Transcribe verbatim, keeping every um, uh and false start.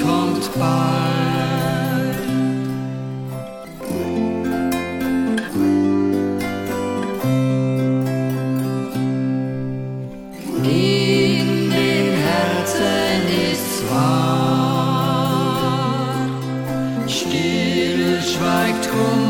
kommt bald. In den Herzen ist's wahr, still schweigt Hunger.